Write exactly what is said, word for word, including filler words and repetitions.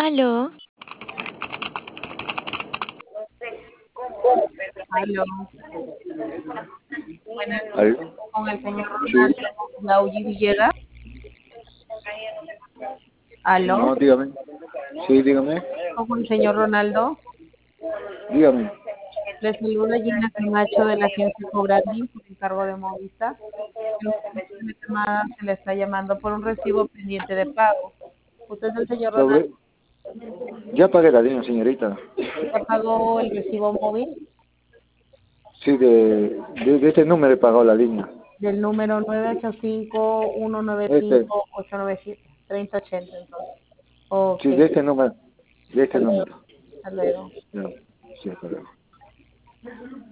Aló, Aló. Buenas Al- noches, con el señor Sí, Ronaldo Laugi Villegas. Aló, no, dígame. Sí, dígame. con el señor Ronaldo. Dígame. Le saluda Gina Camacho de la agencia Cobrandín por encargo de Movista. El motivo de la llamada se le está llamando por un recibo pendiente de pago. Usted es el señor Ronaldo. Sobre... Ya pagué la línea, señorita. ¿Ya pagó el recibo móvil Sí, de, de, de este número he pagado la línea. del número nueve ocho cinco, uno nueve Este, cinco, ocho nueve siete, tres cero ocho cero? Entonces, ok. sí, de este número. De Hasta este luego. número. Hasta luego. Ya, sí, hasta luego.